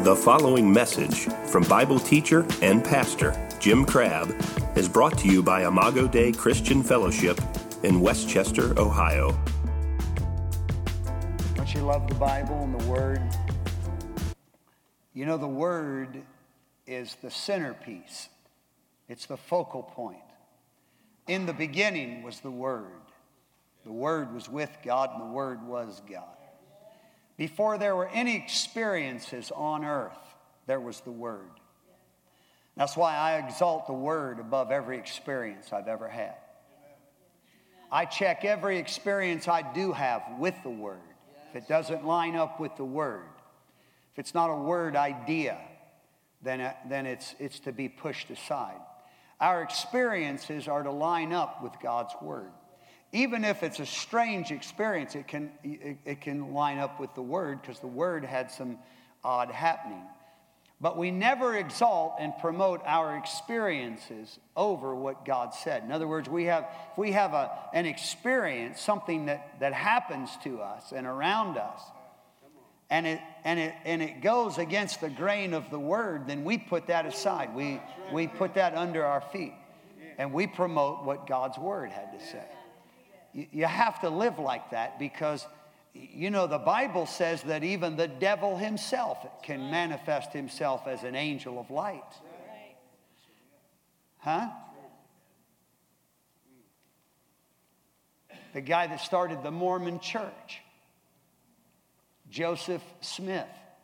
The following message from Bible teacher and pastor Jim Crabb is brought to you by Imago Dei Christian Fellowship in Westchester, Ohio. Don't you love the Bible and the Word? You know, the Word is the centerpiece. It's the focal point. In the beginning was the Word. The Word was with God, and the Word was God. Before there were any experiences on earth, there was the Word. That's why I exalt the Word above every experience I've ever had. I check every experience I do have with the Word. If it doesn't line up with the Word, if it's not a Word idea, then it's to be pushed aside. Our experiences are to line up with God's Word. Even if it's a strange experience, it can line up with the Word because the Word had some odd happening. But we never exalt and promote our experiences over what God said. In other words, if we have an experience, something that happens to us and around us, and it goes against the grain of the Word, then we put that aside. We put that under our feet, and we promote what God's Word had to say. You have to live like that because, you know, the Bible says that even the devil himself can manifest himself as an angel of light. Huh? The guy that started the Mormon church, Joseph Smith,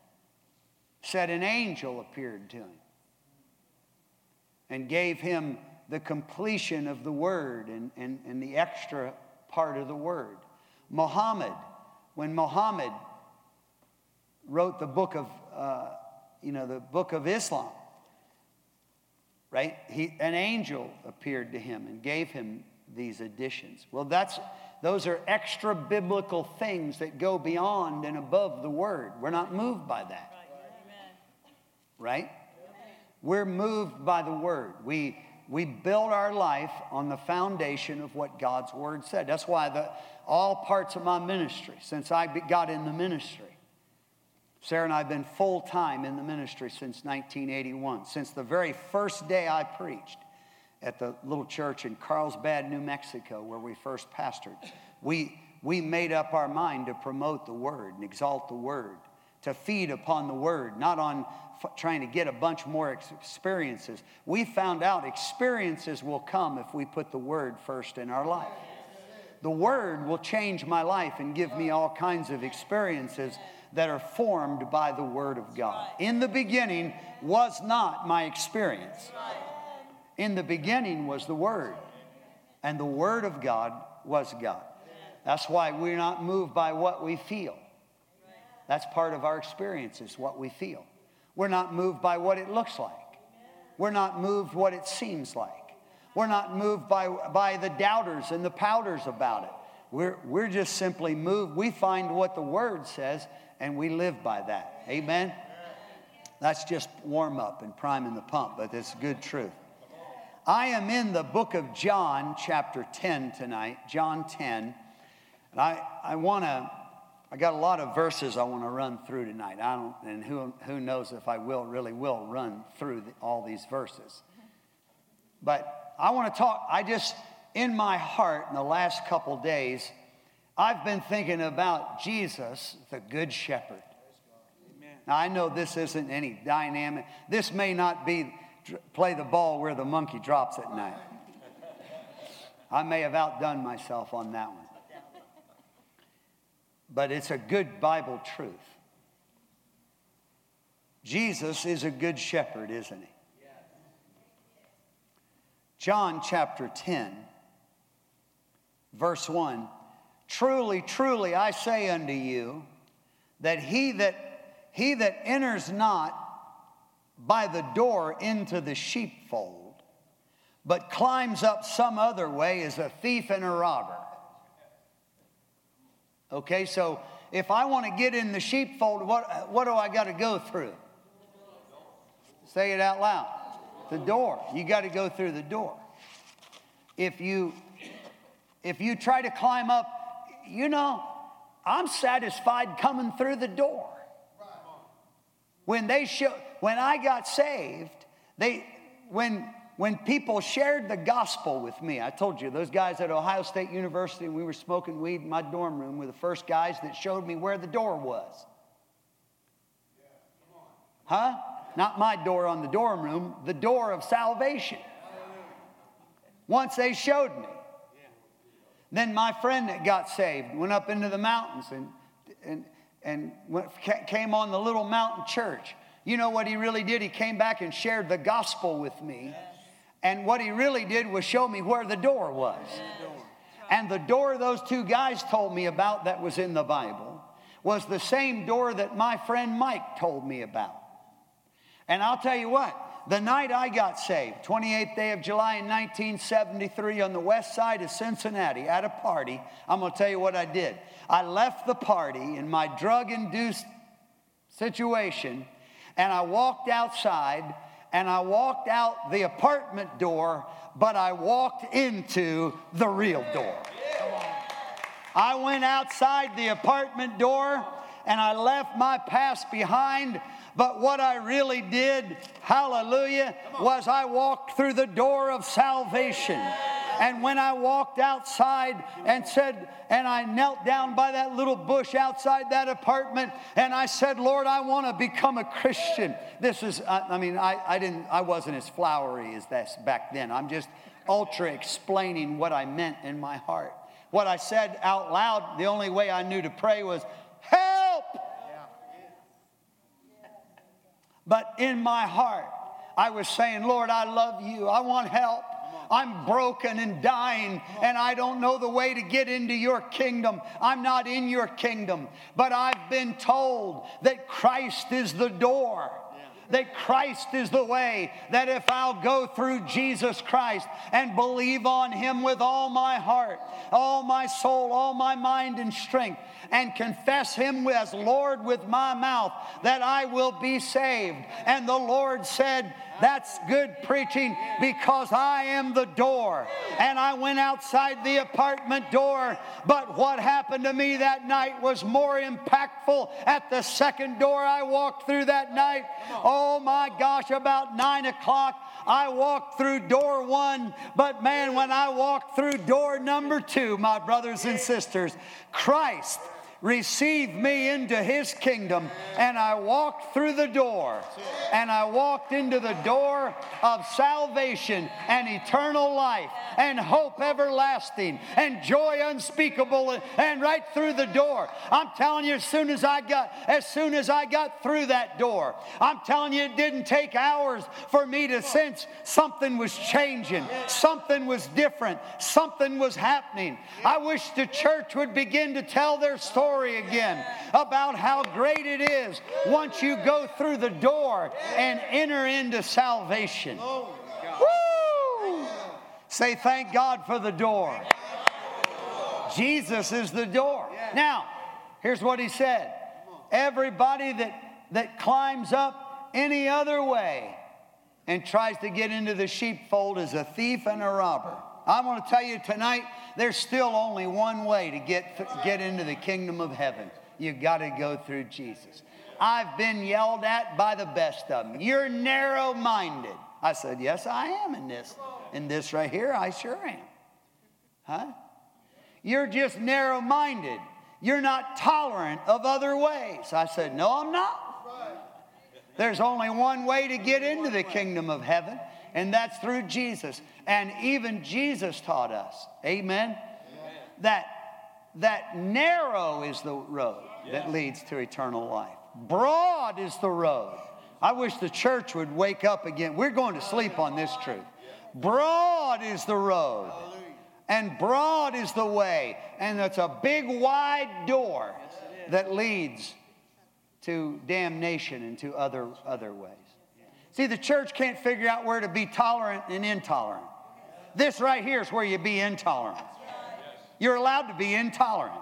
said an angel appeared to him and gave him the completion of the Word and the extra part of the Word. Muhammad, when Muhammad wrote the book of, the book of Islam, right? An angel appeared to him and gave him these additions. Well, those are extra biblical things that go beyond and above the Word. We're not moved by that, right? We're moved by the Word. We build our life on the foundation of what God's Word said. That's why all parts of my ministry, since I got in the ministry, Sarah and I have been full-time in the ministry since 1981. Since the very first day I preached at the little church in Carlsbad, New Mexico, where we first pastored, we made up our mind to promote the Word and exalt the Word, to feed upon the Word, not on trying to get a bunch more experiences. We found out experiences will come if we put the Word first in our life. The Word will change my life and give me all kinds of experiences that are formed by the Word of God. In the beginning was not my experience. In the beginning was the Word, and the Word of God was God. That's why we're not moved by what we feel. That's part of our experience, is what we feel. We're not moved by what it looks like. We're not moved what it seems like. We're not moved by the doubters and the pouters about it. We're just simply moved. We find what the Word says, and we live by that. Amen? That's just warm up and priming the pump, but it's good truth. I am in the book of John, chapter 10 tonight, John 10. And I got a lot of verses I want to run through tonight. And who knows if I really will run through all these verses. But I want to talk, in my heart in the last couple days, I've been thinking about Jesus, the Good Shepherd. Now, I know this isn't any dynamic. This may not be play the ball where the monkey drops at night. I may have outdone myself on that one. But it's a good Bible truth. Jesus is a good shepherd, isn't he? John chapter 10, verse 1. Truly, truly, I say unto you, that he that enters not by the door into the sheepfold, but climbs up some other way, is a thief and a robber. Okay, so if I want to get in the sheepfold, what do I got to go through? Say it out loud. The door. You got to go through the door. If you try to climb up, I'm satisfied coming through the door. When I got saved, when people shared the gospel with me, I told you, those guys at Ohio State University, we were smoking weed in my dorm room, were the first guys that showed me where the door was. Huh? Not my door on the dorm room, the door of salvation. Once they showed me. Then my friend that got saved went up into the mountains and came on the little mountain church. You know what he really did? He came back and shared the gospel with me. And what he really did was show me where the door was. And the door those two guys told me about that was in the Bible was the same door that my friend Mike told me about. And I'll tell you what, the night I got saved, 28th day of July in 1973 on the west side of Cincinnati at a party, I'm going to tell you what I did. I left the party in my drug-induced situation, and I walked outside, and I walked out the apartment door, but I walked into the real door. I went outside the apartment door, and I left my past behind. But what I really did, hallelujah, was I walked through the door of salvation. And when I walked outside and I knelt down by that little bush outside that apartment, and I said, Lord, I want to become a Christian. I wasn't as flowery as this back then. I'm just ultra explaining what I meant in my heart. What I said out loud, the only way I knew to pray was, help! But in my heart, I was saying, Lord, I love you. I want help. I'm broken and dying, and I don't know the way to get into your kingdom. I'm not in your kingdom. But I've been told that Christ is the door. That Christ is the way, that if I'll go through Jesus Christ and believe on him with all my heart, all my soul, all my mind and strength, and confess him as Lord with my mouth, that I will be saved. And the Lord said, that's good preaching, because I am the door. And I went outside the apartment door, but what happened to me that night was more impactful at the second door I walked through that night. Oh my gosh, about 9 o'clock, I walked through door 1, but man, when I walked through door number 2, my brothers and sisters, Christ received me into his kingdom, and I walked through the door, and I walked into the door of salvation and eternal life and hope everlasting and joy unspeakable, and right through the door. I'm telling you, as soon as I got through that door, I'm telling you, it didn't take hours for me to sense something was changing, something was different, something was happening. I wish the church would begin to tell their story again about how great it is once you go through the door and enter into salvation. Woo! Say, thank God for the door. Jesus is the door. Now, here's what he said. Everybody that climbs up any other way and tries to get into the sheepfold is a thief and a robber. I want to tell you tonight, there's still only one way to get into the kingdom of heaven. You got to go through Jesus. I've been yelled at by the best of them. You're narrow-minded. I said, yes, I am in this. In this right here, I sure am. Huh? You're just narrow-minded. You're not tolerant of other ways. I said, no, I'm not. There's only one way to get into the kingdom of heaven, and that's through Jesus. And even Jesus taught us, amen, that narrow is the road that leads to eternal life. Broad is the road. I wish the church would wake up again. We're going to sleep on this truth. Broad is the road, and broad is the way, and it's a big wide door that leads to damnation and to other ways. See, the church can't figure out where to be tolerant and intolerant. This right here is where you be intolerant. You're allowed to be intolerant.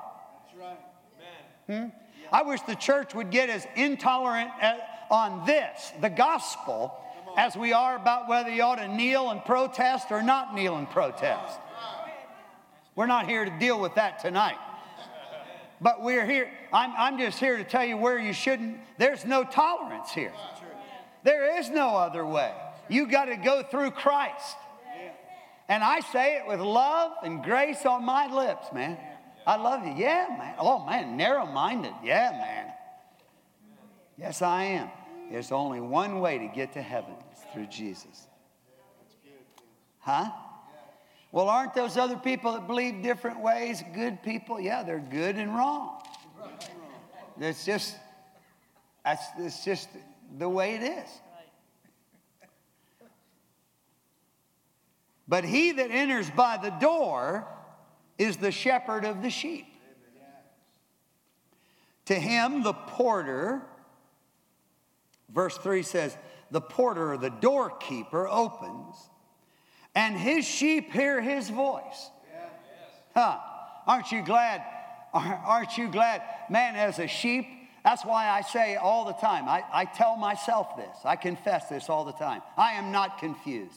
I wish the church would get as intolerant on this, the gospel, as we are about whether you ought to kneel and protest or not kneel and protest. We're not here to deal with that tonight. But we're here. I'm just here to tell you where you shouldn't. There's no tolerance here. There is no other way. You got to go through Christ. And I say it with love and grace on my lips, man. I love you. Yeah, man. Oh, man, narrow-minded. Yeah, man. Yes, I am. There's only one way to get to heaven. It's through Jesus. Huh? Well, aren't those other people that believe different ways good people? Yeah, they're good and wrong. It's just the way it is. But he that enters by the door is the shepherd of the sheep. To him, the porter, verse 3 says, the porter or the doorkeeper opens, and his sheep hear his voice. Huh? Aren't you glad? Aren't you glad? Man, as a sheep, that's why I say all the time, I tell myself this, I confess this all the time. I am not confused.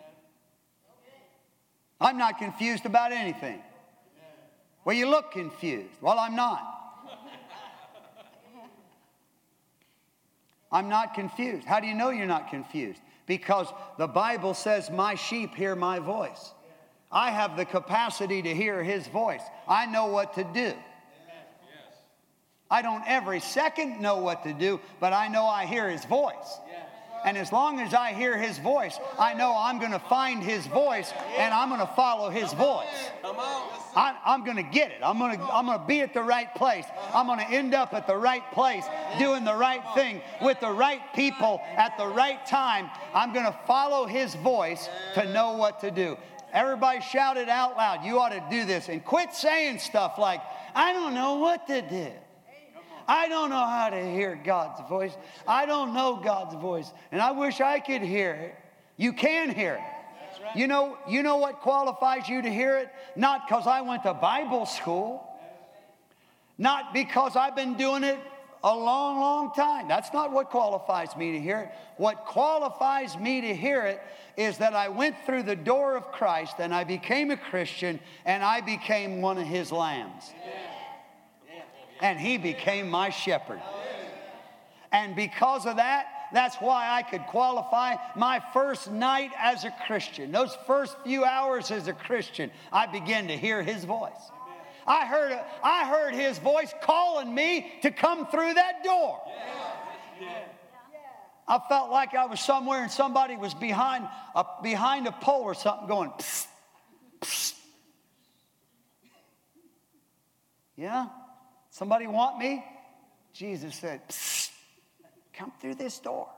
I'm not confused about anything. Well, you look confused. Well, I'm not. I'm not confused. How do you know you're not confused? Because the Bible says, my sheep hear my voice. I have the capacity to hear his voice. I know what to do. I don't every second know what to do, but I know I hear his voice. And as long as I hear his voice, I know I'm going to find his voice and I'm going to follow his voice. I'm going to get it. I'm going to be at the right place. I'm going to end up at the right place doing the right thing with the right people at the right time. I'm going to follow his voice to know what to do. Everybody shout it out loud. You ought to do this. And quit saying stuff like, I don't know what to do. I don't know how to hear God's voice. I don't know God's voice. And I wish I could hear it. You can hear it. Right. You know what qualifies you to hear it? Not because I went to Bible school. Not because I've been doing it a long, long time. That's not what qualifies me to hear it. What qualifies me to hear it is that I went through the door of Christ and I became a Christian and I became one of his lambs. Amen. And he became my shepherd. And because of that, that's why I could qualify my first night as a Christian. Those first few hours as a Christian, I began to hear his voice. I heard his voice calling me to come through that door. I felt like I was somewhere and somebody was behind a pole or something going, psst, psst. Yeah? Somebody want me? Jesus said, psst, come through this door.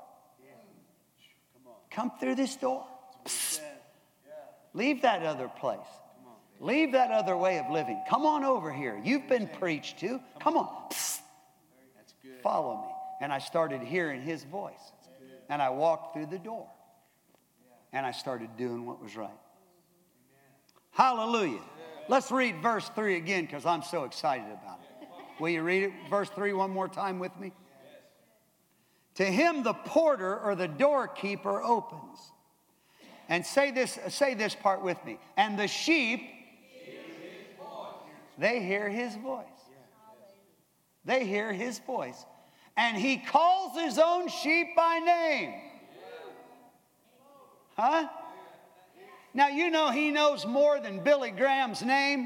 Come through this door. Psst. Leave that other place. Leave that other way of living. Come on over here. You've been preached to. Come on. Psst. Follow me. And I started hearing his voice. And I walked through the door. And I started doing what was right. Hallelujah. Let's read verse 3 again because I'm so excited about it. Will you read it, verse 3 one more time with me? To him the porter or the doorkeeper opens. And say this part with me. And the sheep, they hear his voice. They hear his voice. And he calls his own sheep by name. Huh? Now, you know he knows more than Billy Graham's name.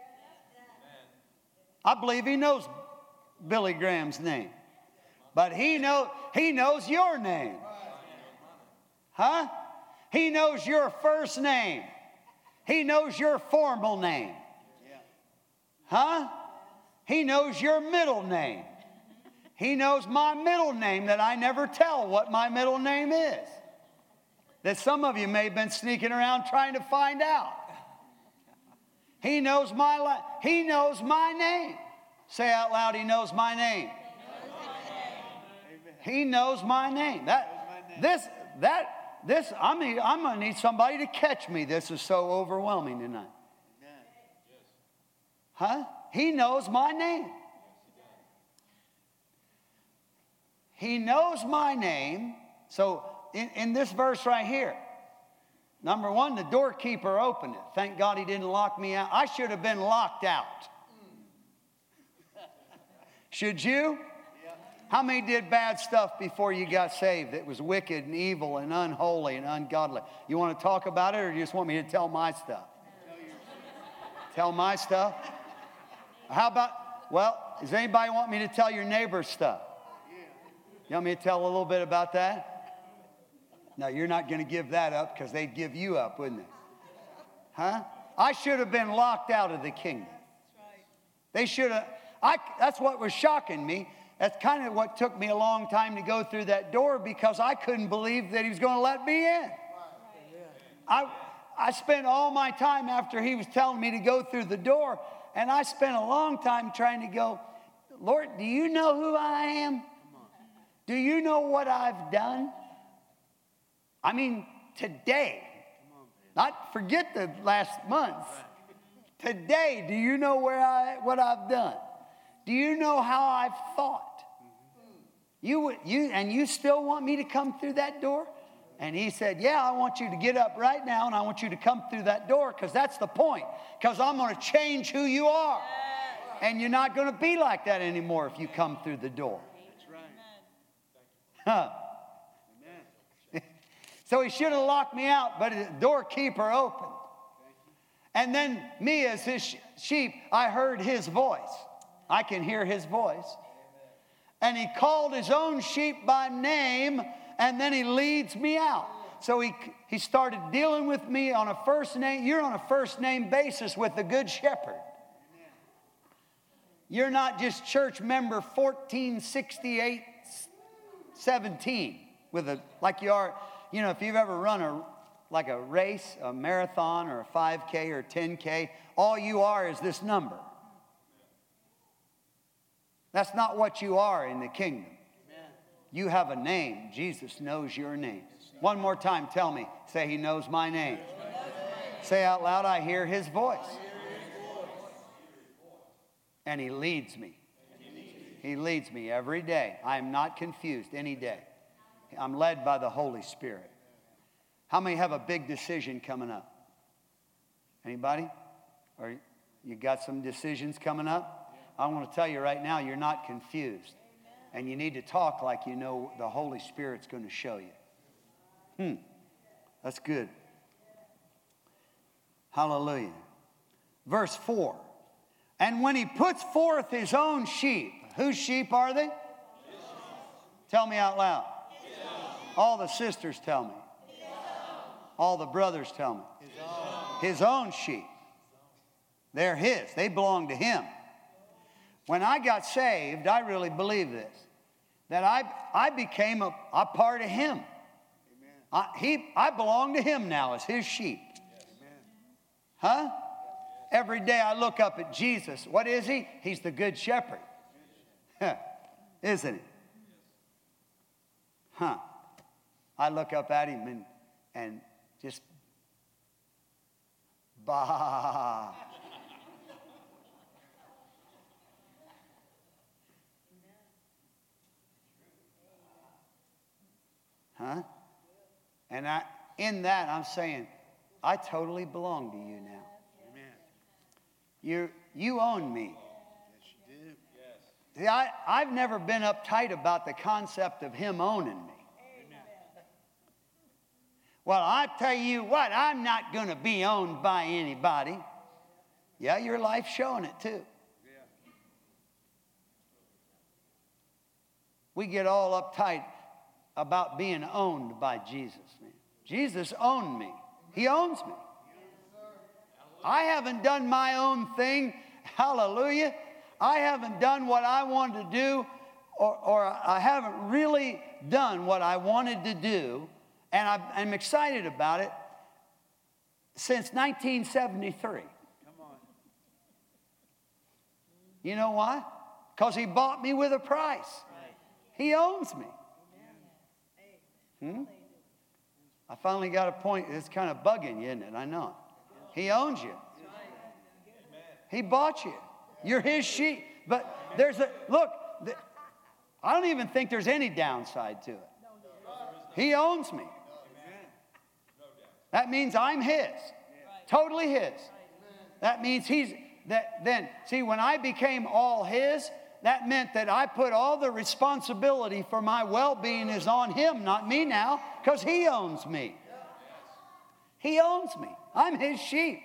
I believe he knows Billy Graham's name. But he knows your name. Huh? He knows your first name. He knows your formal name. Huh? He knows your middle name. He knows my middle name that I never tell what my middle name is. That some of you may have been sneaking around trying to find out. He knows my name. Say out loud, he knows my name. He knows my name. I'm going to need somebody to catch me. This is so overwhelming tonight. Huh? He knows my name. He knows my name. So in this verse right here, number one, the doorkeeper opened it. Thank God he didn't lock me out. I should have been locked out. Should you? How many did bad stuff before you got saved that was wicked and evil and unholy and ungodly? You want to talk about it, or you just want me to tell my stuff? Tell my stuff? How about, well, does anybody want me to tell your neighbor's stuff? You want me to tell a little bit about that? No, you're not going to give that up, because they'd give you up, wouldn't they? Huh? I should have been locked out of the kingdom. They should have. That's what was shocking me. That's kind of what took me a long time to go through that door, because I couldn't believe that he was going to let me in. I spent all my time after he was telling me to go through the door, and I spent a long time trying to go, Lord, do you know who I am? Do you know what I've done? I mean, today, not forget the last months. Today, do you know what I've done? Do you know how I've thought? You still want me to come through that door? And he said, yeah, I want you to get up right now, and I want you to come through that door, because that's the point. Because I'm going to change who you are. And you're not going to be like that anymore if you come through the door. Huh. So he should have locked me out, but the doorkeeper opened. And then me as his sheep, I heard his voice. I can hear his voice. And he called his own sheep by name, and then he leads me out. So he started dealing with me on a first name. You're on a first name basis with the Good Shepherd. You're not just church member 146817 like you are. You know, if you've ever run a race, a marathon or a 5K or 10K, all you are is this number. That's not what you are in the kingdom. You have a name. Jesus knows your name. One more time, tell me. Say, he knows my name. Say out loud, I hear his voice. And he leads me. He leads me every day. I am not confused any day. I'm led by the Holy Spirit. How many have a big decision coming up? Anybody? Or you got some decisions coming up? I want to tell you right now, you're not confused. And you need to talk like you know the Holy Spirit's going to show you. That's good. Hallelujah. Verse 4. And when he puts forth his own sheep, whose sheep are they? Tell me out loud. All the sisters tell me. All the brothers tell me. His own sheep. They're his. They belong to him. When I got saved, I really believe this. That I became a part of him. I belong to him now as his sheep. Huh? Every day I look up at Jesus. What is he? He's the Good Shepherd. Isn't he? Huh. I look up at him and just, bah. Huh? And in that, I'm saying, I totally belong to you now. Amen. You own me. Yes, you do. Yes. See, I've never been uptight about the concept of him owning me. Amen. Well, I tell you what, I'm not going to be owned by anybody. Yeah, your life's showing it too. Yeah. We get all uptight about being owned by Jesus, man. Jesus owned me. He owns me. I haven't done my own thing. Hallelujah. I haven't done what I wanted to do, or I haven't really done what I wanted to do, and I'm excited about it since 1973. Come on. You know why? Because he bought me with a price. Right. He owns me. I finally got a point. It's kind of bugging you, isn't it? I know. He owns you. He bought you. You're his sheep. But I don't even think there's any downside to it. He owns me. That means I'm his. Totally his. That means see, when I became all his, that meant that I put all the responsibility for my well-being is on him, not me now, because he owns me. He owns me. I'm his sheep.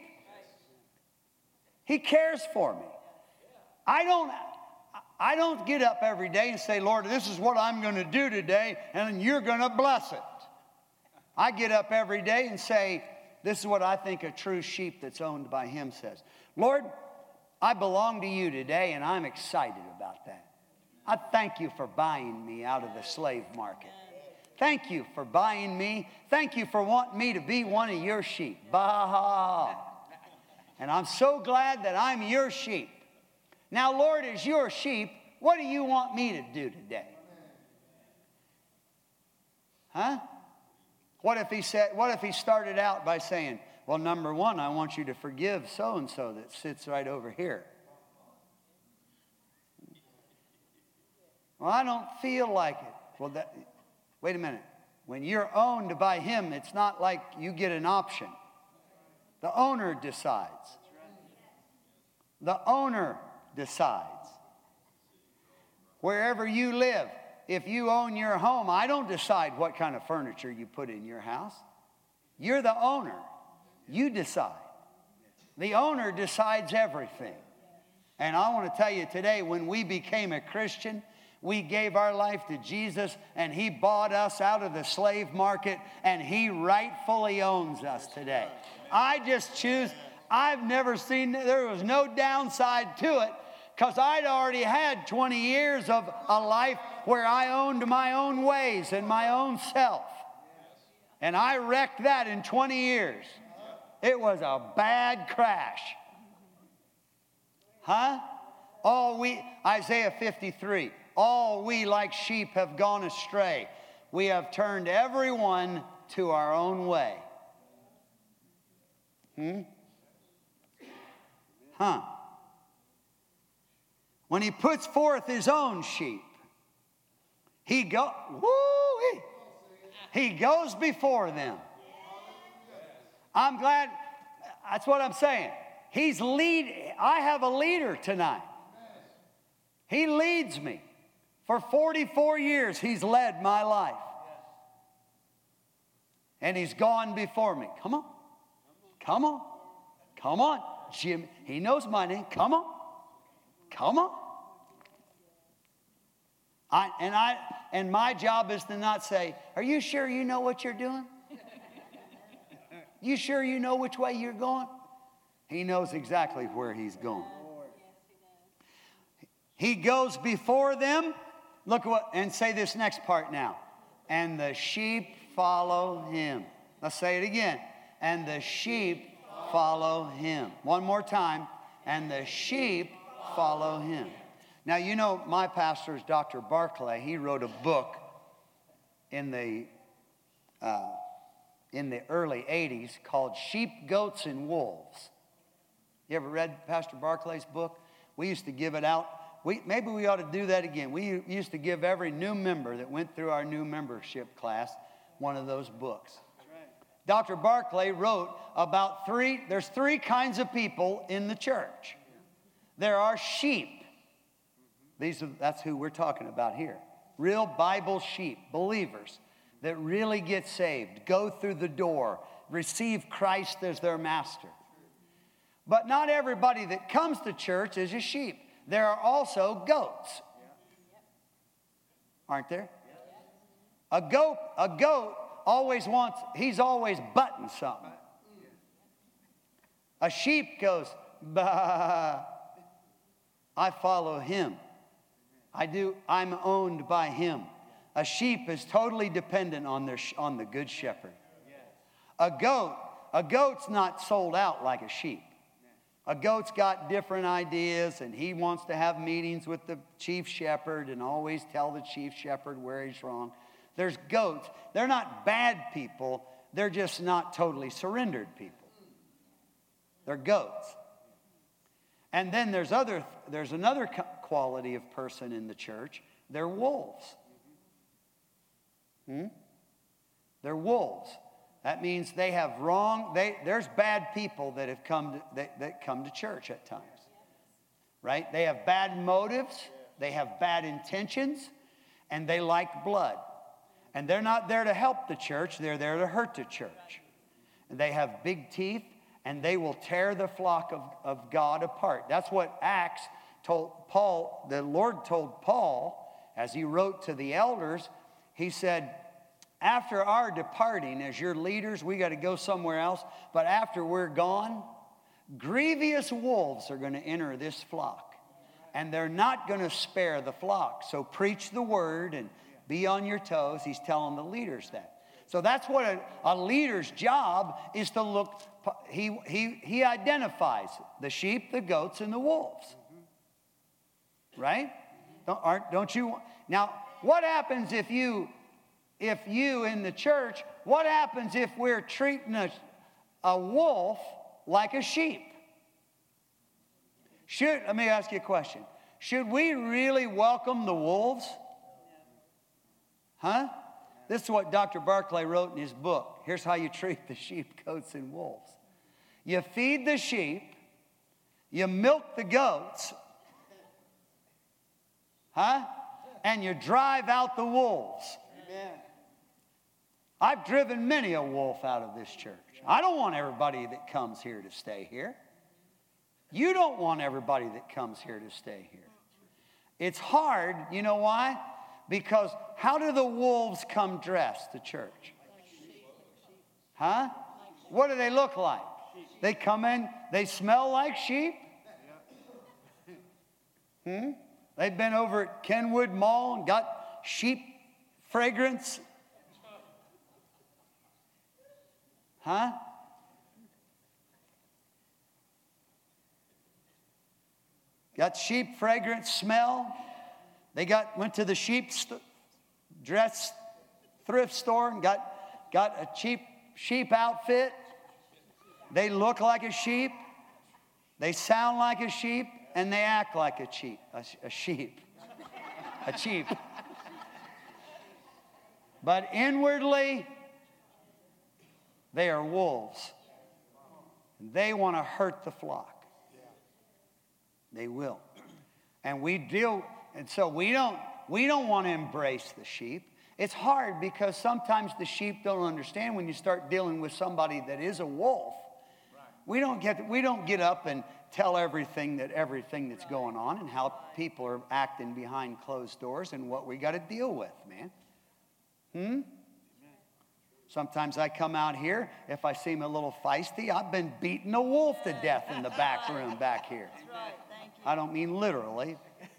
He cares for me. I don't get up every day and say, Lord, this is what I'm going to do today, and you're going to bless it. I get up every day and say, this is what I think a true sheep that's owned by him says. Lord, I belong to you today, and I'm excited about that. I thank you for buying me out of the slave market. Thank you for buying me. Thank you for wanting me to be one of your sheep. Bah. And I'm so glad that I'm your sheep. Now, Lord, as your sheep, what do you want me to do today? Huh? What if he started out by saying, well, number one, I want you to forgive so-and-so that sits right over here. Well, I don't feel like it. Well, wait a minute. When you're owned by him, it's not like you get an option. The owner decides. The owner decides. Wherever you live, if you own your home, I don't decide what kind of furniture you put in your house. You're the owner. You decide. The owner decides everything. And I want to tell you today, when we became a Christian, we gave our life to Jesus, and he bought us out of the slave market, and he rightfully owns us today. I just choose, I've never seen, there was no downside to it, because I'd already had 20 years of a life where I owned my own ways and my own self. And I wrecked that in 20 years. It was a bad crash. Huh? Isaiah 53, all we like sheep have gone astray. We have turned everyone to our own way. When he puts forth his own sheep, he goes before them. I'm glad, that's what I'm saying. I have a leader tonight. He leads me. For 44 years, he's led my life. And he's gone before me. Come on. Come on. Come on. Jim, he knows my name. Come on. Come on. And my job is to not say, are you sure you know what you're doing? You sure you know which way you're going? He knows exactly where he's going. He goes before them. Look and say this next part now. And the sheep follow him. Let's say it again. And the sheep follow him. One more time. And the sheep follow him. Now, you know, my pastor is Dr. Barclay. He wrote a book in the early 80s called Sheep, Goats, and Wolves. You ever read Pastor Barclay's book? We used to give it out. Maybe we ought to do that again. We used to give every new member that went through our new membership class one of those books. Right. Dr. Barclay wrote about there's three kinds of people in the church. There are sheep. That's who we're talking about here. Real Bible sheep, believers that really get saved, go through the door, receive Christ as their master. But not everybody that comes to church is a sheep. There are also goats. Aren't there? A goat he's always butting something. A sheep goes, bah, I follow him. I'm owned by him. A sheep is totally dependent on the good shepherd. A goat's not sold out like a sheep. A goat's got different ideas, and he wants to have meetings with the chief shepherd and always tell the chief shepherd where he's wrong. There's goats. They're not bad people. They're just not totally surrendered people. They're goats. And then there's another quality of person in the church. They're wolves. They're wolves. That means they have there's bad people that have come to church at times. Right? They have bad motives. They have bad intentions, and they like blood. And they're not there to help the church. They're there to hurt the church. And they have big teeth, and they will tear the flock of God apart. That's what Acts told Paul. The Lord told Paul, as he wrote to the elders, he said, after our departing as your leaders, we got to go somewhere else. But after we're gone, grievous wolves are going to enter this flock. And they're not going to spare the flock. So preach the word and be on your toes. He's telling the leaders that. So that's what a leader's job is to look. He identifies the sheep, the goats, and the wolves. Right? Don't you? Now, what happens if you in the church, what happens if we're treating a wolf like a sheep? Let me ask you a question. Should we really welcome the wolves? Huh? This is what Dr. Barclay wrote in his book. Here's how you treat the sheep, goats, and wolves. You feed the sheep. You milk the goats. Huh? And you drive out the wolves. Amen. I've driven many a wolf out of this church. I don't want everybody that comes here to stay here. You don't want everybody that comes here to stay here. It's hard. You know why? Because how do the wolves come dressed to church? Huh? What do they look like? They come in, they smell like sheep? They've been over at Kenwood Mall and got sheep fragrance. Huh? Got sheep fragrance smell. They went to the sheep dress thrift store and got a cheap sheep outfit. They look like a sheep. They sound like a sheep. And they act like a sheep. A sheep. But inwardly, they are wolves. They want to hurt the flock. They will. And so we don't want to embrace the sheep. It's hard because sometimes the sheep don't understand when you start dealing with somebody that is a wolf. We don't get up and tell everything that's going on and how people are acting behind closed doors and what we got to deal with, man. Sometimes I come out here, if I seem a little feisty, I've been beating a wolf to death in the back room back here. That's right. Thank you. I don't mean literally.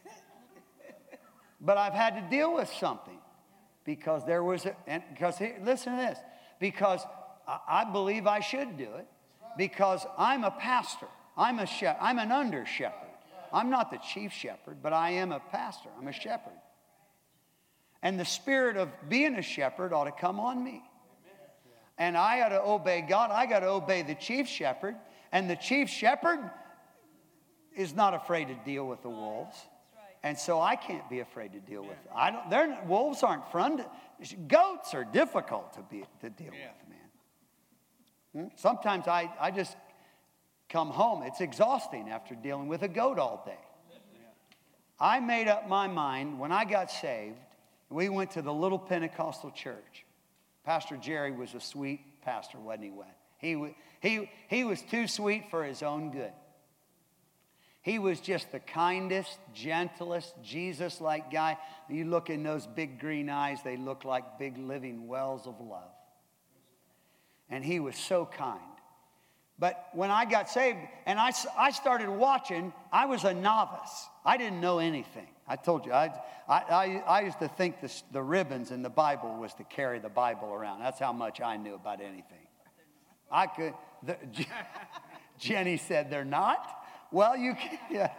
But I've had to deal with something because listen to this, because I believe I should do it because I'm a pastor. I'm an under shepherd. I'm not the chief shepherd, but I am a pastor. I'm a shepherd. And the spirit of being a shepherd ought to come on me. And I got to obey God. I got to obey the chief shepherd. And the chief shepherd is not afraid to deal with the wolves. And so I can't be afraid to deal with them. Wolves aren't fun. Goats are difficult to deal with, man. Sometimes I just come home. It's exhausting after dealing with a goat all day. I made up my mind when I got saved. We went to the little Pentecostal church. Pastor Jerry was a sweet pastor, wasn't he? He was too sweet for his own good. He was just the kindest, gentlest, Jesus-like guy. You look in those big green eyes, they look like big living wells of love. And he was so kind. But when I got saved and I started watching, I was a novice. I didn't know anything. I told you, I used to think the ribbons in the Bible was to carry the Bible around. That's how much I knew about anything. Jenny said, they're not? Well, you can, yeah.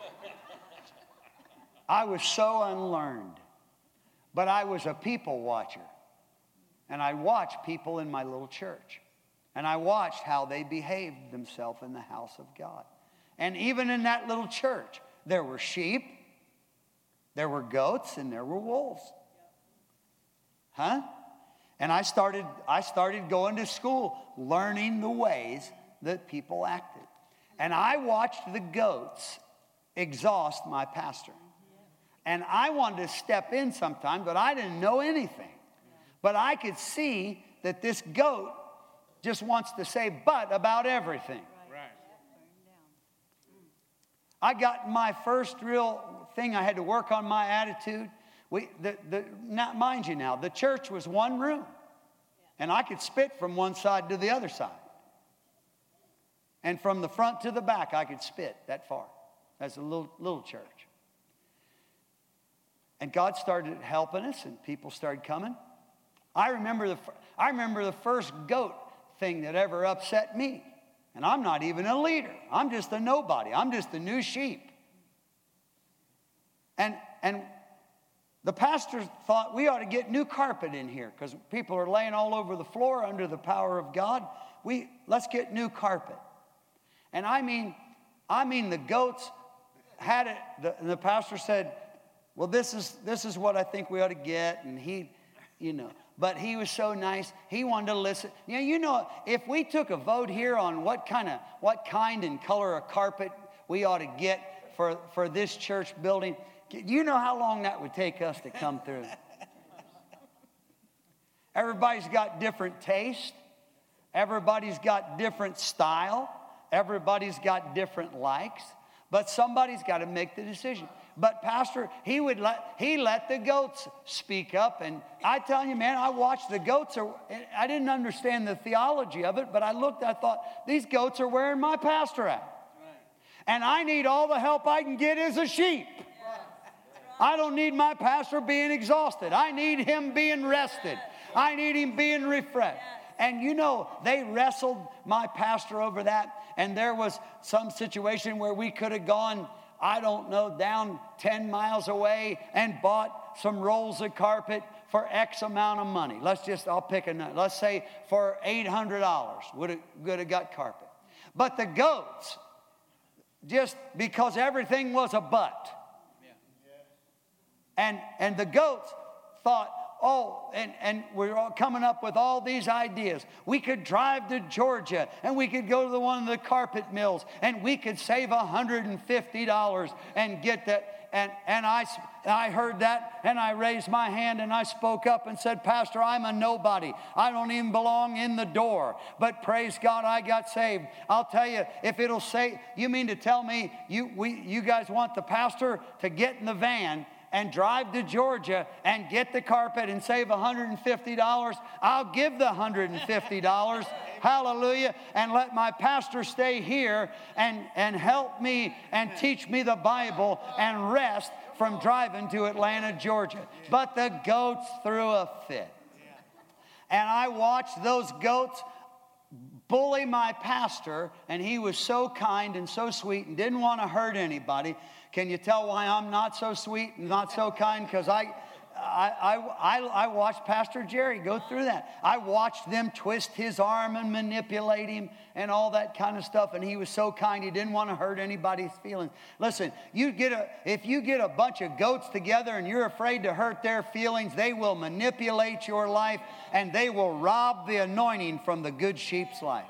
I was so unlearned. But I was a people watcher. And I watched people in my little church. And I watched how they behaved themselves in the house of God. And even in that little church, there were sheep, there were goats, and there were wolves. Huh? And I started going to school, learning the ways that people acted. And I watched the goats exhaust my pastor. And I wanted to step in sometime, but I didn't know anything. But I could see that this goat just wants to say but about everything. I got my first real thing. I had to work on my attitude. Mind you now, the church was one room. And I could spit from one side to the other side. And from the front to the back, I could spit that far. That's a little church. And God started helping us, and people started coming. I remember the first goat thing that ever upset me. And I'm not even a leader. I'm just a nobody. I'm just a new sheep. And the pastor thought we ought to get new carpet in here because people are laying all over the floor under the power of God. Let's get new carpet. And I mean the goats had it. The pastor said, well, this is what I think we ought to get. And but he was so nice. He wanted to listen. If we took a vote here on what kind and color of carpet we ought to get for this church building, do you know how long that would take us to come through? Everybody's got different taste. Everybody's got different style. Everybody's got different likes. But somebody's got to make the decision. But Pastor, he let the goats speak up. And I tell you, man, I watched the goats. I didn't understand the theology of it, but I thought, these goats are wearing my pastor out. And I need all the help I can get as a sheep. I don't need my pastor being exhausted. I need him being rested. I need him being refreshed. And they wrestled my pastor over that. And there was some situation where we could have gone, I don't know, down 10 miles away and bought some rolls of carpet for X amount of money. I'll pick a number. Let's say for $800 would have got carpet. But the goats, just because everything was a but. And the goats thought, and we're all coming up with all these ideas. We could drive to Georgia, and we could go to one of the carpet mills, and we could save $150 and get that. And I heard that, and I raised my hand, and I spoke up and said, Pastor, I'm a nobody. I don't even belong in the door. But praise God, I got saved. I'll tell you, if it'll say, you mean to tell me you guys want the pastor to get in the van and drive to Georgia and get the carpet and save $150, I'll give the $150, hallelujah, and let my pastor stay here and help me and teach me the Bible and rest from driving to Atlanta, Georgia. But the goats threw a fit. And I watched those goats bully my pastor, and he was so kind and so sweet and didn't want to hurt anybody. Can you tell why I'm not so sweet and not so kind? Because I watched Pastor Jerry go through that. I watched them twist his arm and manipulate him and all that kind of stuff. And he was so kind. He didn't want to hurt anybody's feelings. Listen, if you get a bunch of goats together and you're afraid to hurt their feelings, they will manipulate your life and they will rob the anointing from the good sheep's life.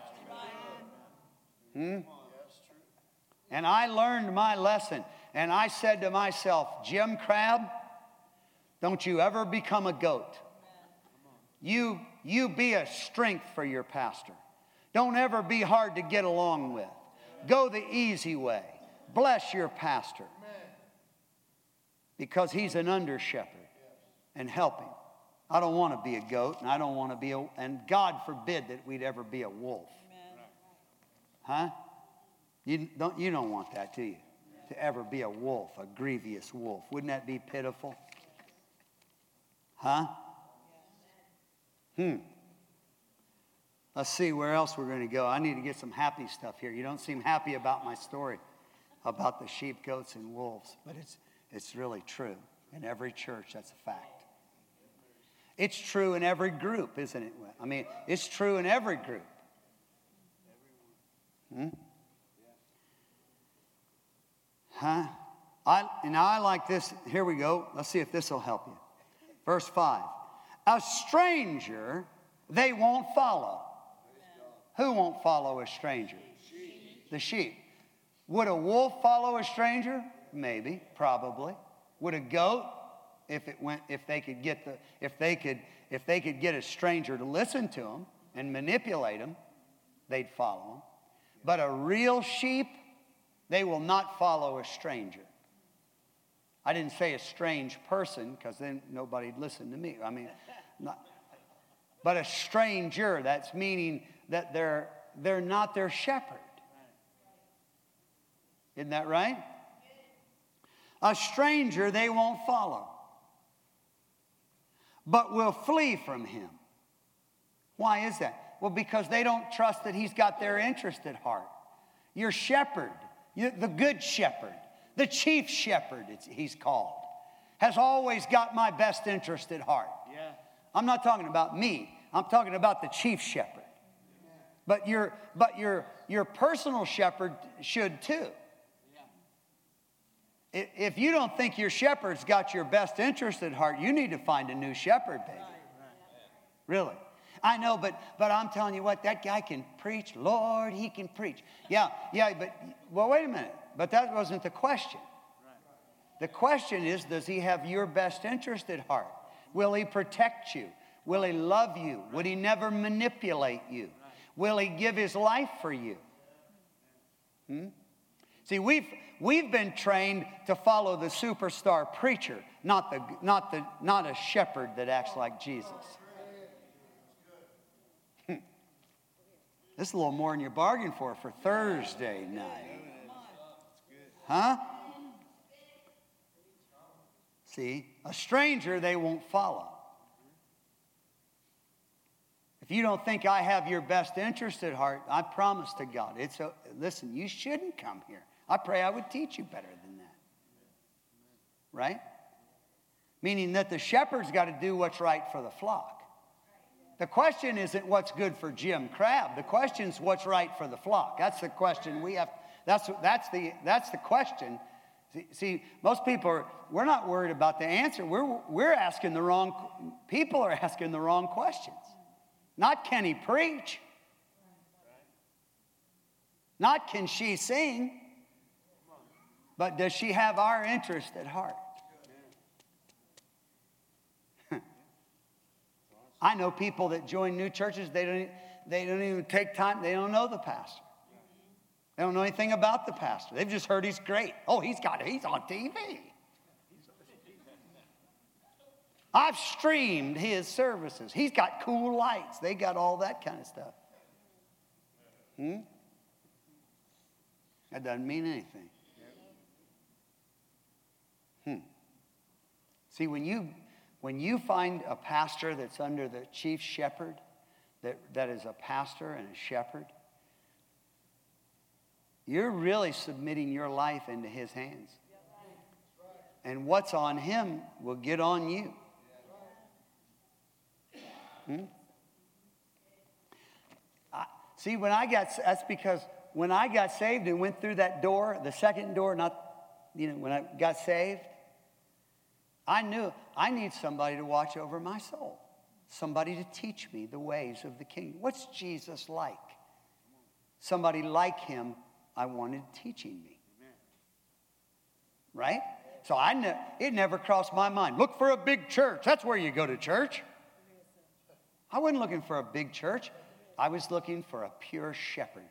And I learned my lesson. And I said to myself, Jim Crabb, don't you ever become a goat. You be a strength for your pastor. Don't ever be hard to get along with. Go the easy way. Bless your pastor. Because he's an under shepherd. And help him. I don't want to be a goat, and I don't want to be and God forbid that we'd ever be a wolf. Huh? You don't want that, do you? To ever be a wolf, a grievous wolf. Wouldn't that be pitiful? Huh? Let's see where else we're going to go. I need to get some happy stuff here. You don't seem happy about my story about the sheep, goats, and wolves. But it's really true. In every church, that's a fact. It's true in every group, isn't it? I mean, it's true in every group. Huh? I like this. Here we go. Let's see if this will help you. Verse 5. A stranger they won't follow. Who won't follow a stranger? The sheep. Would a wolf follow a stranger? Maybe, probably. Would a goat, if they could get a stranger to listen to them and manipulate them, they'd follow them. But a real sheep, they will not follow a stranger. I didn't say a strange person, because then nobody'd listen to me. I mean, but a stranger, that's meaning that they're not their shepherd. Isn't that right? A stranger they won't follow, but will flee from him. Why is that? Well, because they don't trust that he's got their interest at heart. Your shepherd, the good shepherd, the chief shepherd, he's called, has always got my best interest at heart. Yeah. I'm not talking about me. I'm talking about the chief shepherd. But your personal shepherd should too. If you don't think your shepherd's got your best interest at heart, you need to find a new shepherd, baby. Really. I know, but I'm telling you what, that guy can preach. Lord, he can preach. Yeah, but, well, wait a minute. But that wasn't the question. The question is, does he have your best interest at heart? Will he protect you? Will he love you? Would he never manipulate you? Will he give his life for you? See, we've been trained to follow the superstar preacher, not a shepherd that acts like Jesus. This is a little more than you bargained for Thursday night. Huh? See, a stranger they won't follow. If you don't think I have your best interest at heart, I promise to God, listen, you shouldn't come here. I pray I would teach you better than that. Right? Meaning that the shepherd's got to do what's right for the flock. The question isn't what's good for Jim Crabb. The question is what's right for the flock. That's the question we have. That's the question. See, most people we're not worried about the answer. We're asking the wrong. People are asking the wrong questions. Not can he preach. Not can she sing. But does she have our interest at heart? I know people that join new churches, they don't even take time. They don't know the pastor. They don't know anything about the pastor. They've just heard he's great. Oh, he's on TV. I've streamed his services. He's got cool lights. They got all that kind of stuff. That doesn't mean anything. See, when you find a pastor that's under the chief shepherd, that is a pastor and a shepherd, you're really submitting your life into his hands. And what's on him will get on you. See, that's because when I got saved and went through that door, the second door, when I got saved, I knew I need somebody to watch over my soul. Somebody to teach me the ways of the kingdom. What's Jesus like? Somebody like him I wanted teaching me. Right? So it never crossed my mind. Look for a big church. That's where you go to church. I wasn't looking for a big church. I was looking for a pure shepherd.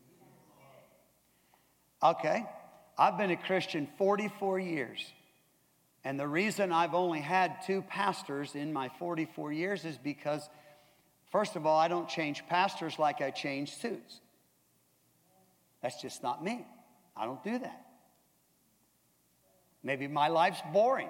Okay. I've been a Christian 44 years. And the reason I've only had 2 pastors in my 44 years is because, first of all, I don't change pastors like I change suits. That's just not me. I don't do that. Maybe my life's boring.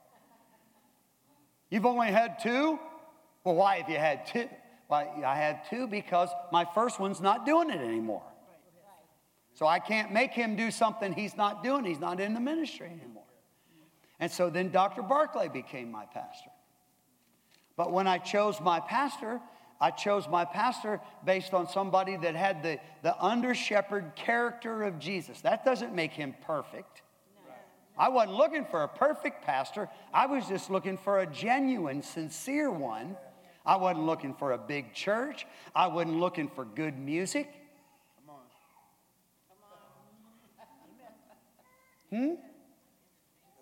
You've only had 2? Well, why have you had 2? Well, I had 2 because my first one's not doing it anymore. So I can't make him do something he's not doing. He's not in the ministry anymore. And so then Dr. Barclay became my pastor. But when I chose my pastor based on somebody that had the under-shepherd character of Jesus. That doesn't make him perfect. I wasn't looking for a perfect pastor. I was just looking for a genuine, sincere one. I wasn't looking for a big church. I wasn't looking for good music.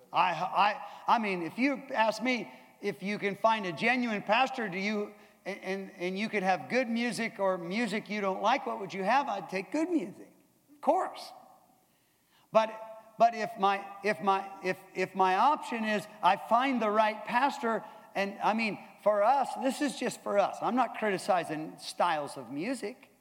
I mean, if you ask me if you can find a genuine pastor, and you could have good music or music you don't like, what would you have? I'd take good music, of course. But if my option is I find the right pastor, and I mean, for us, this is just for us. I'm not criticizing styles of music,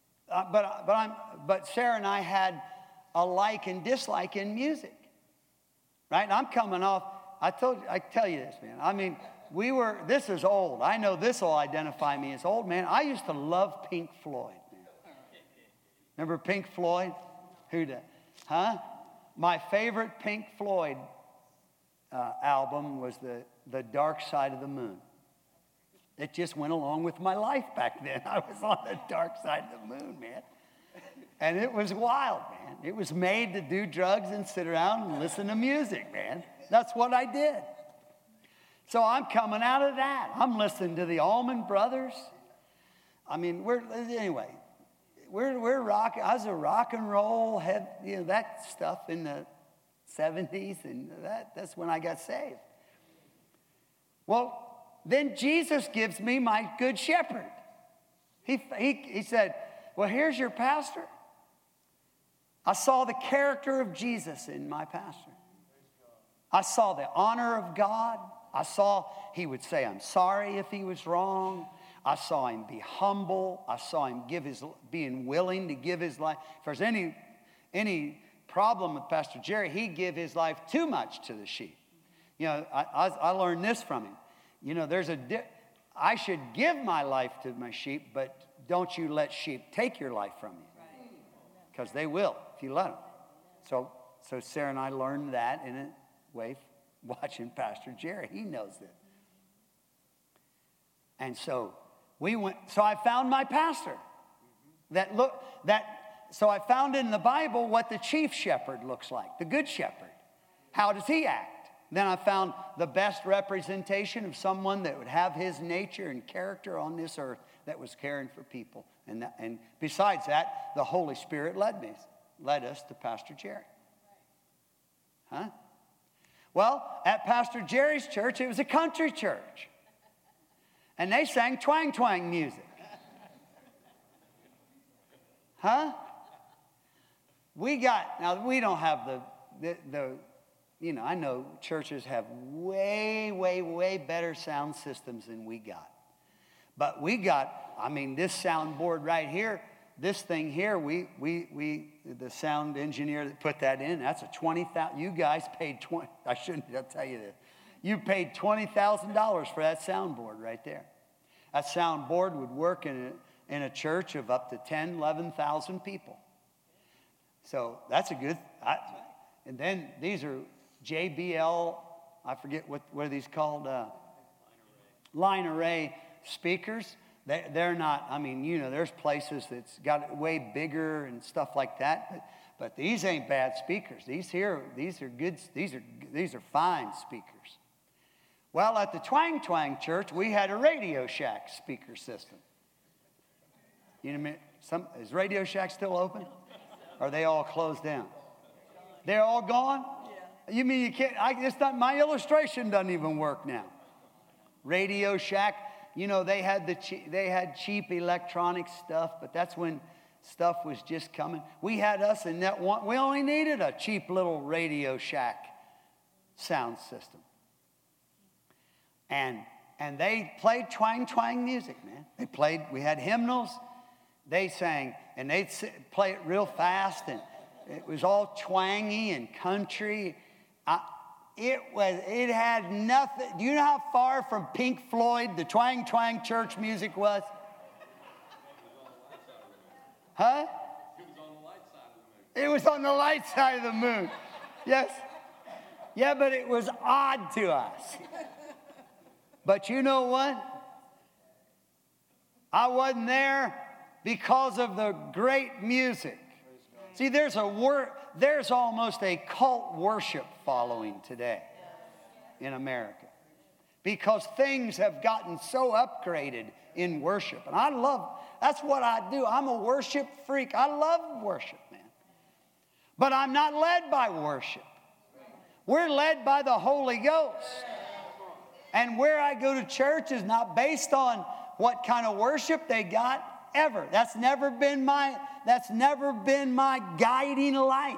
but Sarah and I had a like and dislike in music, right? And I'm coming off. I tell you this, man. I mean, this is old. I know this will identify me as old, man. I used to love Pink Floyd, man. Remember Pink Floyd? Who did? Huh? My favorite Pink Floyd album was the Dark Side of the Moon. It just went along with my life back then. I was on the dark side of the moon, man. And it was wild, man. It was made to do drugs and sit around and listen to music, man. That's what I did. So I'm coming out of that. I'm listening to the Allman Brothers. I mean, we're rocking. I was a rock and roll head, that stuff in the 70s, and that's when I got saved. Well, then Jesus gives me my good shepherd. He said, well, here's your pastor. I saw the character of Jesus in my pastor. I saw the honor of God. I saw he would say, I'm sorry if he was wrong. I saw him be humble. I saw him being willing to give his life. If there's any problem with Pastor Jerry, he'd give his life too much to the sheep. I learned this from him. I should give my life to my sheep, but don't you let sheep take your life from you. Because they will if you let them. So Sarah and I learned that in a way watching Pastor Jerry. He knows it. And so I found my pastor. So I found in the Bible what the chief shepherd looks like, the good shepherd. How does he act? Then I found the best representation of someone that would have his nature and character on this earth that was caring for people. And besides that, the Holy Spirit led us to Pastor Jerry. Huh? Well, at Pastor Jerry's church, it was a country church. And they sang twang twang music. Huh? We don't have I know churches have way, way, way better sound systems than we got. But we got, this soundboard right here, this thing here, the sound engineer that put that in, that's a $20,000. You guys paid I'll tell you this. You paid $20,000 for that soundboard right there. That soundboard would work in a church of up to 10,000, 11,000 people. So that's a good, and then these are JBL, I forget what are these called? Line array speakers. They're not, there's places that's got it way bigger and stuff like that, but these ain't bad speakers. These are good, these are fine speakers. Well, at the Twang Twang Church, we had a Radio Shack speaker system. Is Radio Shack still open? Or are they all closed down? They're all gone? Yeah. You mean you can't? My illustration doesn't even work now. Radio Shack, they had cheap electronic stuff, but that's when stuff was just coming. We had us in that one. We only needed a cheap little Radio Shack sound system. And they played twang twang music, man. We had hymnals. They sang, and they'd play it real fast, and it was all twangy and country. It had nothing. Do you know how far from Pink Floyd the Twang Twang church music was? Huh? It was on the light side of the moon. Yes. Yeah, but it was odd to us. But you know what? I wasn't there because of the great music. See, there's almost a cult worship following today in America because things have gotten so upgraded in worship. And that's what I do. I'm a worship freak. I love worship, man. But I'm not led by worship. We're led by the Holy Ghost. And where I go to church is not based on what kind of worship they got ever. That's never been my guiding light.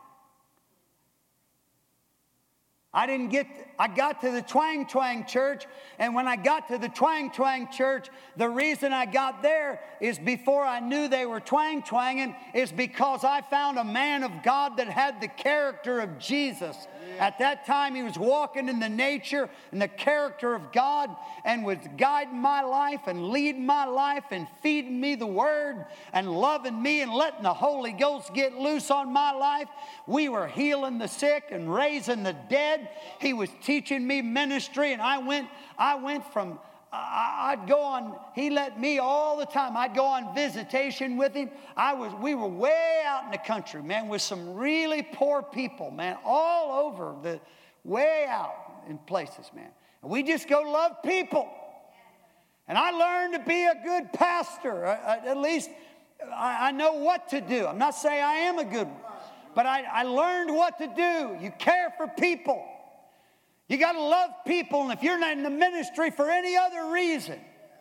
I got to the Twang Twang church, and when I got to the Twang Twang church, the reason I got there is before I knew they were twang twanging, is because I found a man of God that had the character of Jesus. At that time, he was walking in the nature and the character of God and was guiding my life and leading my life and feeding me the Word and loving me and letting the Holy Ghost get loose on my life. We were healing the sick and raising the dead. He was teaching me ministry, and I went from... I'd go on, he let me all the time. I'd go on visitation with him. We were way out in the country, man, with some really poor people, man, all over way out in places, man. And we just go love people. And I learned to be a good pastor. At least I know what to do. I'm not saying I am a good one, but I learned what to do. You care for people. You got to love people, and if you're not in the ministry for any other reason,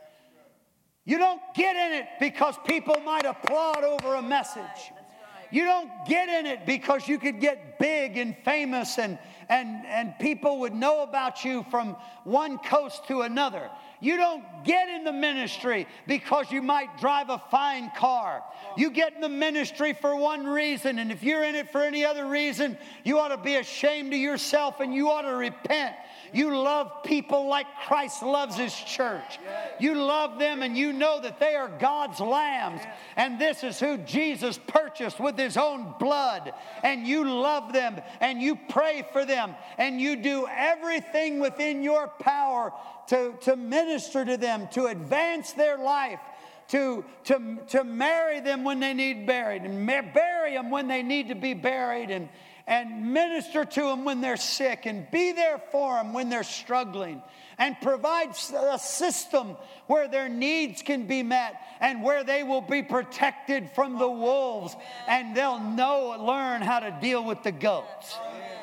you don't get in it because people might applaud over a message. You don't get in it because you could get big and famous and people would know about you from one coast to another. You don't get in the ministry because you might drive a fine car. You get in the ministry for one reason, and if you're in it for any other reason, you ought to be ashamed of yourself and you ought to repent. You love people like Christ loves His church. You love them and you know that they are God's lambs, and this is who Jesus purchased with His own blood, and you love them and you pray for them and you do everything within your power to minister to them, to advance their life, to marry them when they need buried, and bury them when they need to be buried, and minister to them when they're sick, and be there for them when they're struggling, and provide a system where their needs can be met and where they will be protected from the wolves, and they'll learn how to deal with the goats.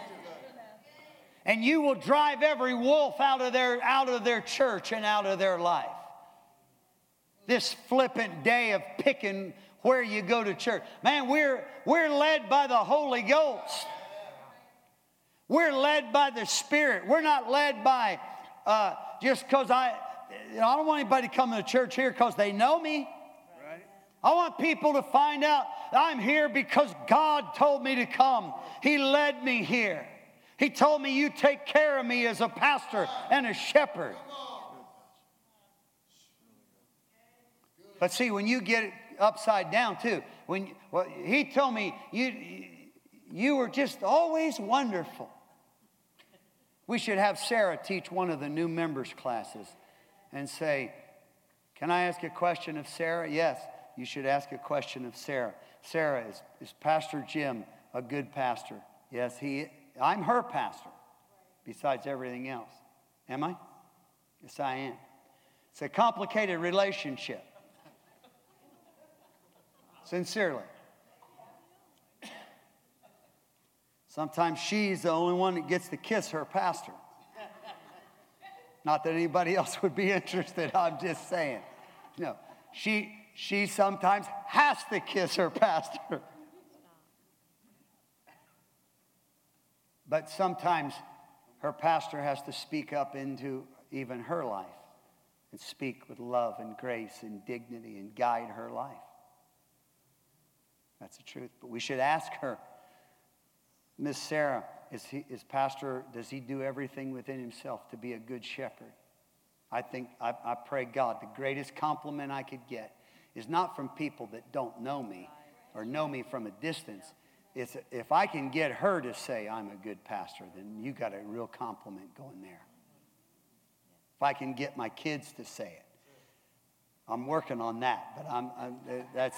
And you will drive every wolf out of their church and out of their life. This flippant day of picking where you go to church. Man, we're led by the Holy Ghost. We're led by the Spirit. We're not led by just because I don't want anybody to come to church here because they know me. Right. I want people to find out I'm here because God told me to come. He led me here. He told me you take care of me as a pastor and a shepherd. But see, when you get it upside down too, he told me you were just always wonderful. We should have Sarah teach one of the new members classes and say, can I ask a question of Sarah? Yes, you should ask a question of Sarah. Sarah, is Pastor Jim a good pastor? Yes, I'm her pastor, besides everything else. Am I? Yes, I am. It's a complicated relationship. Sincerely. Sometimes she's the only one that gets to kiss her pastor. Not that anybody else would be interested, I'm just saying. No, she sometimes has to kiss her pastor. But sometimes her pastor has to speak up into even her life and speak with love and grace and dignity and guide her life. That's the truth. But we should ask her, Miss Sarah, is pastor, does he do everything within himself to be a good shepherd? I pray God, the greatest compliment I could get is not from people that don't know me or know me from a distance. It's if I can get her to say I'm a good pastor, then you got a real compliment going there. If I can get my kids to say it, I'm working on that. But that's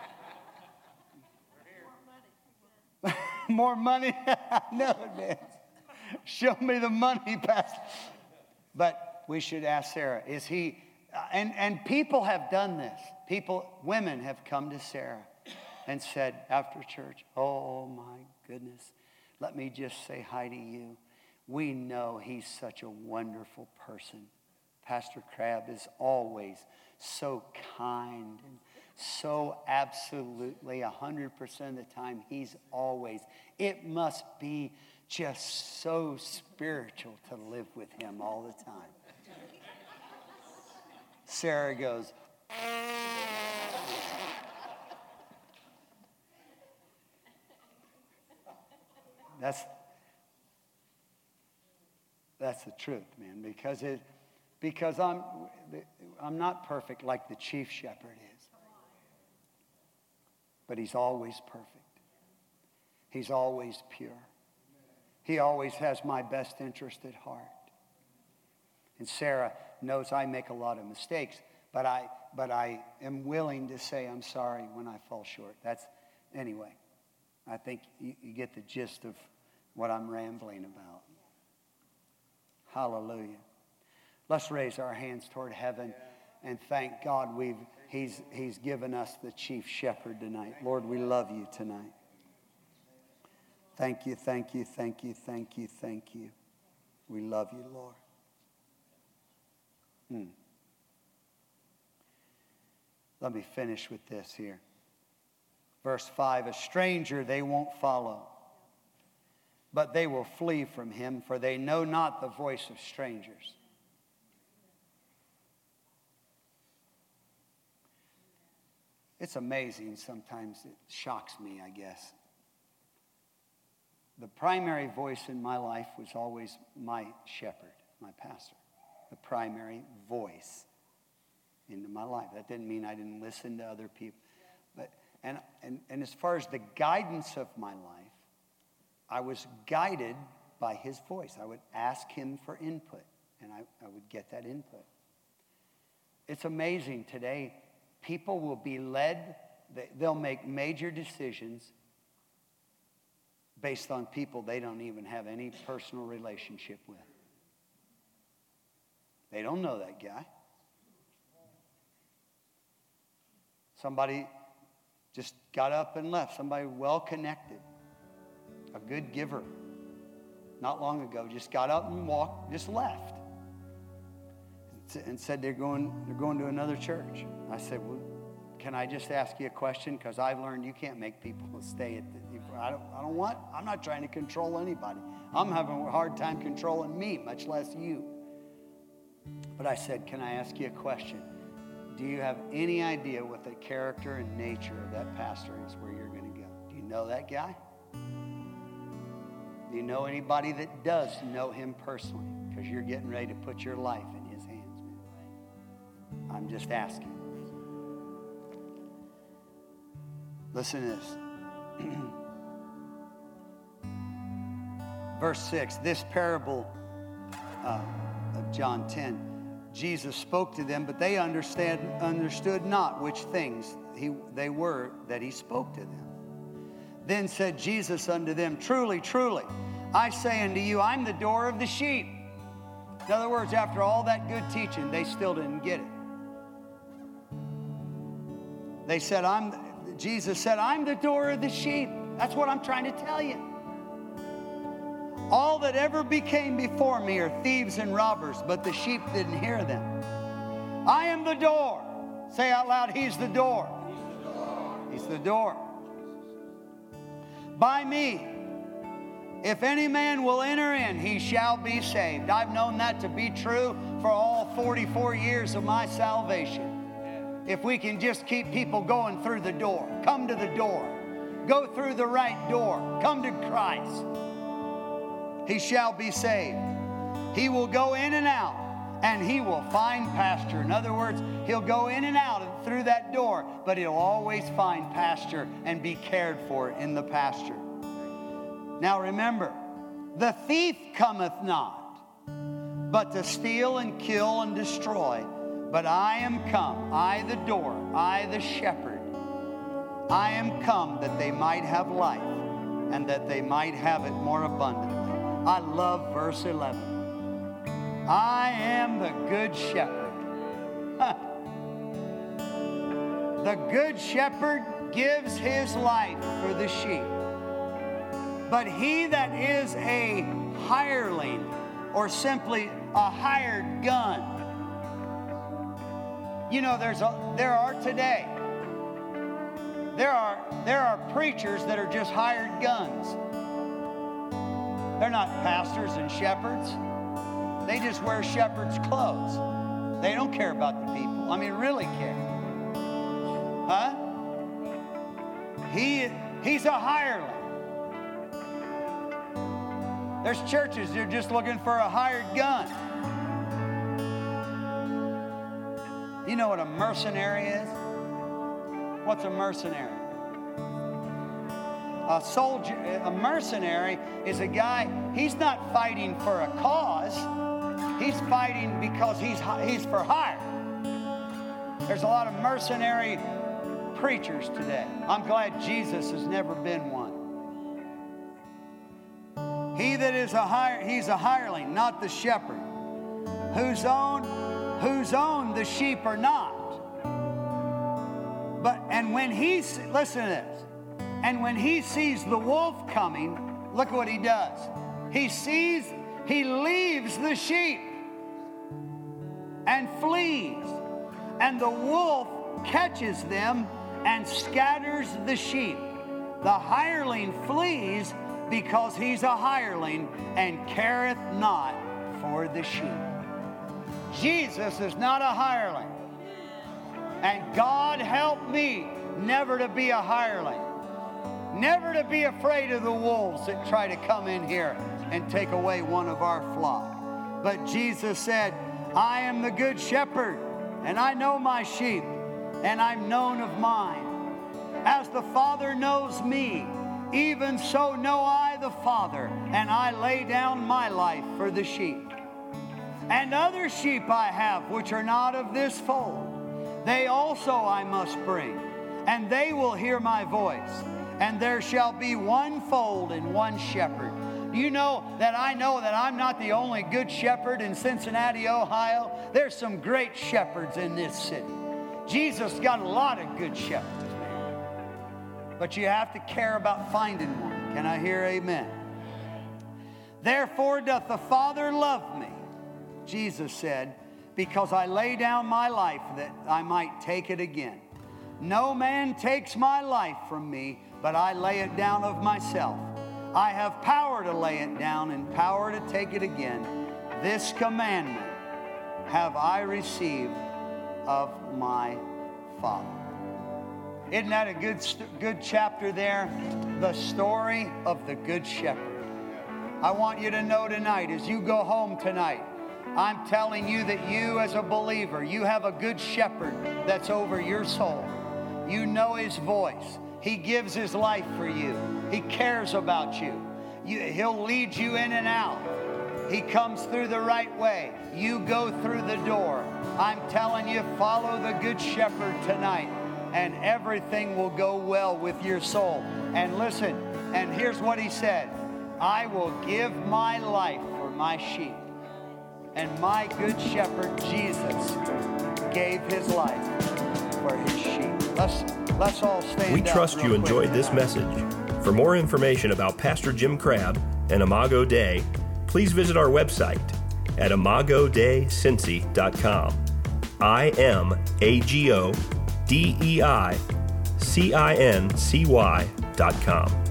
more money. No, man. Show me the money, pastor. But we should ask Sarah, is he? And people have done this. Women have come to Sarah and said after church, oh my goodness, let me just say hi to you. We know he's such a wonderful person. Pastor Crabb is always so kind and so absolutely 100% of the time, he's always. It must be just so spiritual to live with him all the time. Sarah goes, that's the truth, man, because I'm not perfect like the chief shepherd is. But he's always perfect. He's always pure. He always has my best interest at heart. And Sarah knows I make a lot of mistakes, but I am willing to say I'm sorry when I fall short. Anyway, I think you get the gist of what I'm rambling about. Hallelujah. Let's raise our hands toward heaven and thank God He's given us the chief shepherd tonight. Lord, we love you tonight. Thank you, thank you, thank you, thank you, thank you. We love you, Lord. Let me finish with this here. Verse 5, a stranger they won't follow, but they will flee from him, for they know not the voice of strangers. It's amazing. Sometimes it shocks me, I guess. The primary voice in my life was always my shepherd, my pastor. The primary voice into my life. That didn't mean I didn't listen to other people. But and as far as the guidance of my life, I was guided by his voice. I would ask him for input, and I would get that input. It's amazing today. People will be led, they'll make major decisions based on people they don't even have any personal relationship with. They don't know that guy. Somebody just got up and left. Somebody well-connected. A good giver. Not long ago, just got up and walked, just left. And said they're going to another church. I said, well, can I just ask you a question? Because I've learned you can't make people stay I'm not trying to control anybody. I'm having a hard time controlling me, much less you. But I said, can I ask you a question? Do you have any idea what the character and nature of that pastor is where you're going to go? Do you know that guy? Do you know anybody that does know him personally? Because you're getting ready to put your life in his hands, man. I'm just asking. Listen to this. Verse 6, this parable of John 10, Jesus spoke to them, but they understood not which things they were that he spoke to them. Then said Jesus unto them, truly, truly, I say unto you, I'm the door of the sheep. In other words, after all that good teaching, they still didn't get it. Jesus said, I'm the door of the sheep. That's what I'm trying to tell you. All that ever became before me are thieves and robbers, but the sheep didn't hear them. I am the door. Say out loud, he's the door. He's the door. By me, if any man will enter in, he shall be saved. I've known that to be true for all 44 years of my salvation. If we can just keep people going through the door. Come to the door. Go through the right door. Come to Christ. He shall be saved. He will go in and out, and he will find pasture. In other words, he'll go in and out through that door, but he'll always find pasture and be cared for in the pasture. Now remember, the thief cometh not, but to steal and kill and destroy. But I am come, I the door, I the shepherd. I am come that they might have life, and that they might have it more abundantly. I love verse 11. I am the good shepherd. The good shepherd gives his life for the sheep. But he that is a hireling, or simply a hired gun. You know, there are today. There are preachers that are just hired guns. They're not pastors and shepherds. They just wear shepherd's clothes. They don't care about the people. I mean, really care. Huh? He's a hireling. There's churches that are just looking for a hired gun. You know what a mercenary is? What's a mercenary? A soldier, a mercenary is a guy, he's not fighting for a cause. He's fighting because he's for hire. There's a lot of mercenary preachers today. I'm glad Jesus has never been one. He that is he's a hireling, not the shepherd, whose own the sheep are not. And when listen to this, and when he sees the wolf coming, look what he does. He leaves the sheep and flees, and the wolf catches them and scatters the sheep. The hireling flees because he's a hireling and careth not for the sheep. Jesus is not a hireling. And God help me never to be a hireling. Never to be afraid of the wolves that try to come in here and take away one of our flock. But Jesus said, I am the good shepherd, and I know my sheep, and I'm known of mine. As the Father knows me, even so know I the Father, and I lay down my life for the sheep. And other sheep I have, which are not of this fold. They also I must bring, and they will hear my voice. And there shall be one fold and one shepherd. Do you know that I'm not the only good shepherd in Cincinnati, Ohio? There's some great shepherds in this city. Jesus got a lot of good shepherds, man. But you have to care about finding one. Can I hear amen? Therefore doth the Father love me, Jesus said, because I lay down my life that I might take it again. No man takes my life from me, but I lay it down of myself. I have power to lay it down and power to take it again. This commandment have I received of my Father. Isn't that a good chapter there? The story of the Good Shepherd. I want you to know tonight, as you go home tonight, I'm telling you that you as a believer, you have a good shepherd that's over your soul. You know his voice. He gives his life for you. He cares about you. He'll lead you in and out. He comes through the right way. You go through the door. I'm telling you, follow the Good Shepherd tonight, and everything will go well with your soul. And listen, and here's what he said. I will give my life for my sheep. And my Good Shepherd, Jesus, gave his life for his sheep. Let's all stand up. We trust you enjoyed this message. For more information about Pastor Jim Crabb and Imago Dei, please visit our website at imagodeicincy.com. IMAGODEICINCY.com.